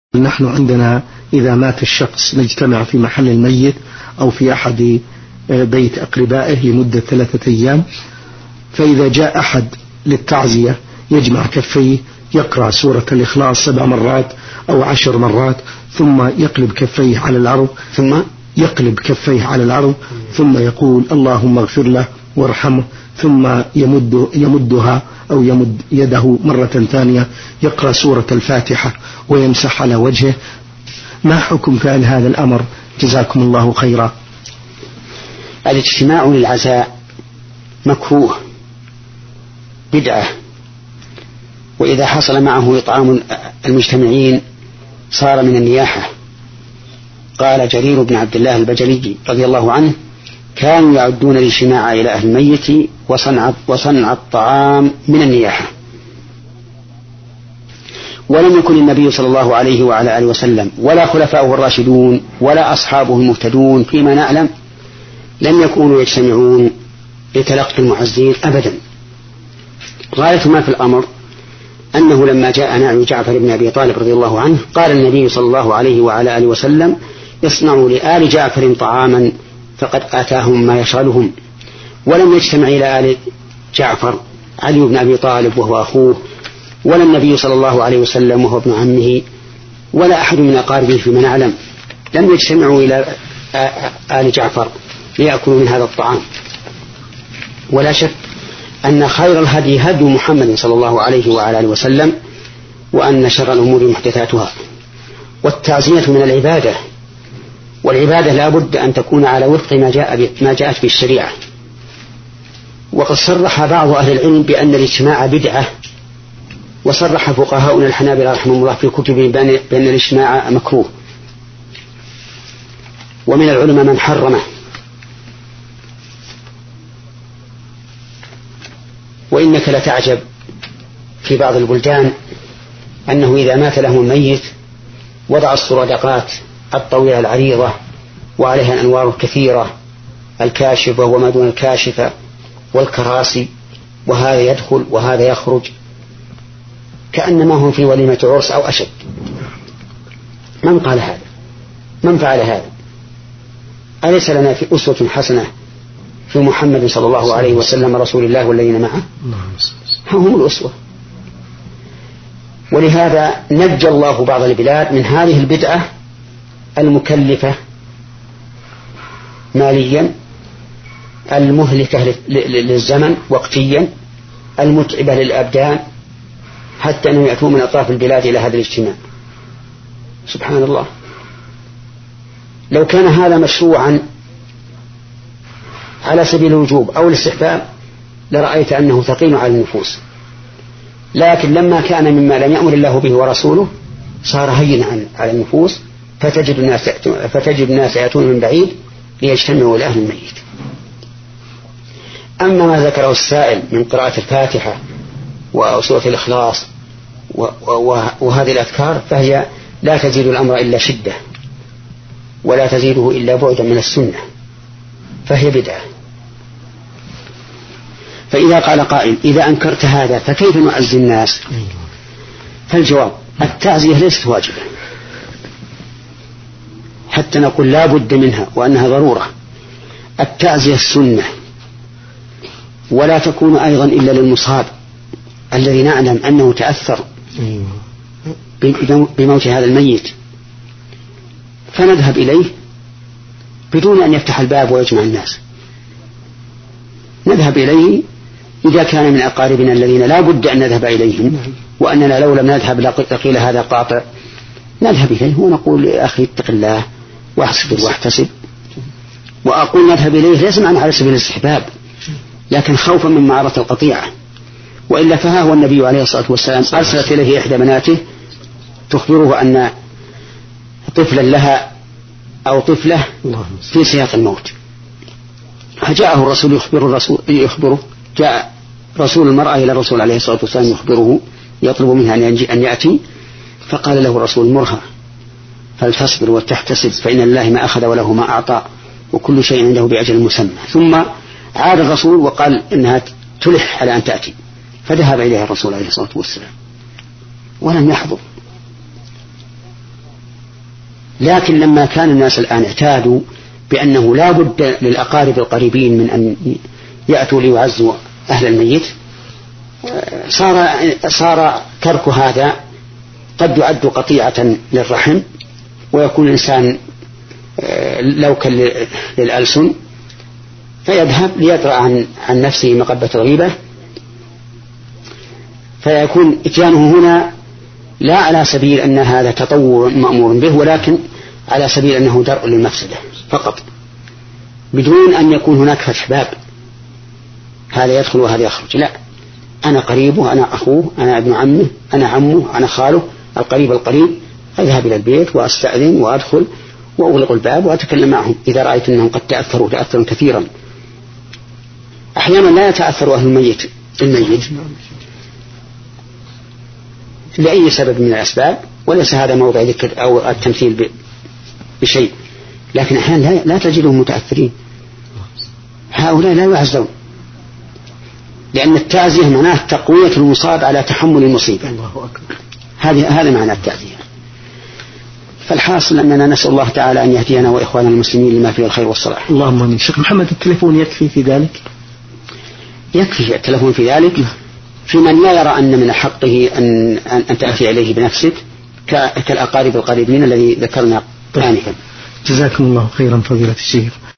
نحن عندنا إذا مات الشخص نجتمع في محل الميت أو في أحد بيت أقربائه لمدة 3 أيام، فإذا جاء أحد للتعزية يجمع كفيه يقرأ سورة الإخلاص 7 مرات أو 10 مرات، ثم يقلب كفيه على العرض ثم يقول اللهم اغفر له وارحمه، ثم يمدها أو يمد يده مرة ثانية، يقرأ سورة الفاتحة ويمسح على وجهه. ما حكم فعل هذا الأمر؟ جزاكم الله خيرا. الاجتماع للعزاء مكروه بدعة، وإذا حصل معه إطعام المجتمعين صار من النياحة. قال جرير بن عبد الله البجلي رضي الله عنه: كانوا يعدون الاجتماع إلى أهل الميت وصنع الطعام من النياحة. ولم يكن النبي صلى الله عليه وعلى آله وسلم ولا خلفاؤه الراشدون ولا أصحابه المهتدون فيما نعلم لم يكونوا يجتمعون لتلقي المعزين أبدا. غاية ما في الأمر أنه لما جاء نعي جعفر بن أبي طالب رضي الله عنه قال النبي صلى الله عليه وعلى آله وسلم: اصنعوا لآل جعفر طعاما فقد آتاهم ما يشغلهم. ولم يجتمع إلى آل جعفر علي بن أبي طالب وهو أخوه، ولا النبي صلى الله عليه وسلم وهو ابن عمه، ولا أحد من أقاربه فيما نعلم لم يجتمعوا إلى آل جعفر ليأكلوا من هذا الطعام. ولا شك أن خير الهدي هدي محمد صلى الله عليه وعلى آله وسلم، وأن شر الأمور محدثاتها. والتعزية من العبادة، والعبادة لا بد أن تكون على وفق ما جاءت بالشريعة. وقد صرح بعض أهل العلم بأن الاجتماع بدعة، وصرح فقهاؤنا الحنابلة رحمهم الله في كتبهم بأن الاجتماع مكروه، ومن العلماء من حرمه. وإنك لتعجب في بعض البلدان أنه إذا مات لهم الميت وضع السرادقات الطويلة العريضة وعليها الأنوار الكثيرة، الكاشفة وما دون الكاشفة والكراسي، وهذا يدخل وهذا يخرج كأنما هم في وليمة عرس أو أشد. من قال هذا؟ من فعل هذا؟ أليس لنا في أسوة حسنة في محمد صلى الله عليه وسلم رسول الله والذين معه؟ هم الأسوة. ولهذا نجى الله بعض البلاد من هذه البدعة المكلفة ماليا، المهلكة للزمن وقتيا، المتعبة للأبدان، حتى أنهم يأتون من أطراف البلاد إلى هذا الاجتماع. سبحان الله. لو كان هذا مشروعا على سبيل الوجوب أو الاستحباب لرأيت أنه ثقيل على النفوس، لكن لما كان مما لم يأمر الله به ورسوله صار هينا على النفوس، فتجد الناس يأتون من بعيد ليجتمعوا إلى أهل الميت. أما ما ذكره السائل من قراءة الفاتحة وسورة الإخلاص وهذه الأذكار فهي لا تزيد الأمر إلا شدة، ولا تزيده إلا بعدا من السنة، فهي بدعة. فإذا قال قائل: إذا أنكرت هذا فكيف نعزي الناس؟ فالجواب: التعزية ليست واجبة حتى نقول لا بد منها وأنها ضرورة. التعزية السنة، ولا تكون أيضا إلا للمصاب الذي نعلم أنه تأثر بموت هذا الميت، فنذهب إليه بدون أن يفتح الباب ويجمع الناس. نذهب إليه إذا كان من أقاربنا الذين لا بد أن نذهب إليهم، وأننا لو لم نذهب لقيل هذا قاطع، نذهب إليه ونقول: يا أخي اتق الله واحسب واحتسب. وأقول نذهب إليه ليس معنى على سبيل الاستحباب، لكن خوفا من معرة القطيعة. وإلا فها هو النبي عليه الصلاة والسلام أرسلت إليه إحدى بناته تخبره أن طفلا لها أو طفلة في سياق الموت، فجاءه الرسول يخبره. جاء رسول المرأة إلى الرسول عليه الصلاة والسلام يخبره، يطلب منها أن يأتي، فقال له الرسول: مرها فلتصبر وتحتسب، فإن الله ما أخذ وله ما أعطى، وكل شيء عنده بأجل مسمى. ثم عاد الرسول وقال إنها تلح على أن تأتي، فذهب إليها الرسول عليه الصلاة والسلام ولم يحضر. لكن لما كان الناس الآن اعتادوا بأنه لا بد للأقارب القريبين من أن يأتوا ليعزوا أهل الميت، صار ترك هذا قد يعد قطيعة للرحم، ويكون الإنسان لوكا للألسن، فيذهب ليدرأ عن نفسه مقبة الغيبة، فيكون إتيانه هنا لا على سبيل أن هذا تطوع مأمور به، ولكن على سبيل أنه درء للمفسدة فقط، بدون أن يكون هناك فتح باب هذا يدخل وهذا يخرج. لا، أنا قريبه، أنا أخوه، أنا ابن عمه، أنا عمه، أنا خاله، القريب أذهب إلى البيت وأستأذن وأدخل وأغلق الباب وأتكلم معهم إذا رأيت أنهم قد تأثروا كثيرا. أحيانا لا يتأثر أهل الميت لأي سبب من الأسباب، وليس هذا موضع ذكر أو التمثيل بشيء، لكن أحيانا لا تجدهم متأثرين، هؤلاء لا يعزون، لأن التعزية معناه تقوية المصاب على تحمل المصيبة. هذا معنى التعزية. فالحاصل أننا نسأل الله تعالى أن يهدينا وإخواننا المسلمين لما فيه الخير والصلاح. اللهم آمين. شيخ محمد، التليفون يكفي في ذلك؟ يكفي التليفون في ذلك في من لا يرى أن من حقه أن تأتي إليه بنفسك كالأقارب القريبين الذي ذكرنا آنفا. جزاكم الله خيرا فضيلة الشيخ.